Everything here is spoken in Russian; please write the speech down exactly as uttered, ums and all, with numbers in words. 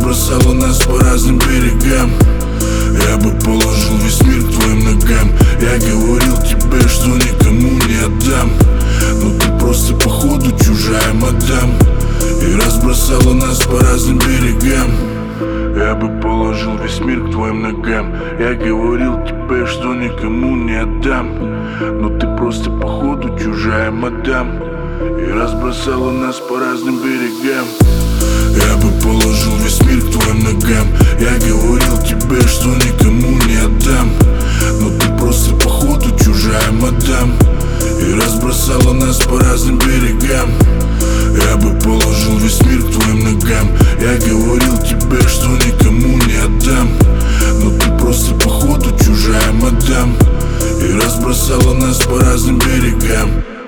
разбросала нас по разным берегам. Я бы положил весь мир к твоим ногам. Я говорил тебе, что никому не отдам, но ты просто походу чужая мадам и разбросала нас по разным берегам. Я бы положил весь мир к твоим ногам. Я говорил тебе, что никому не отдам, но ты просто походу чужая мадам и разбросала нас по разным берегам. Я бы положил весь мир к твоим ногам. Я говорил тебе, что никому не отдам, но ты просто походу чужая мадам и разбросала нас по разным берегам. Я бы положил весь мир к твоим ногам. Я говорил тебе, что никому не отдам, но ты просто походу чужая мадам и разбросала нас по разным берегам.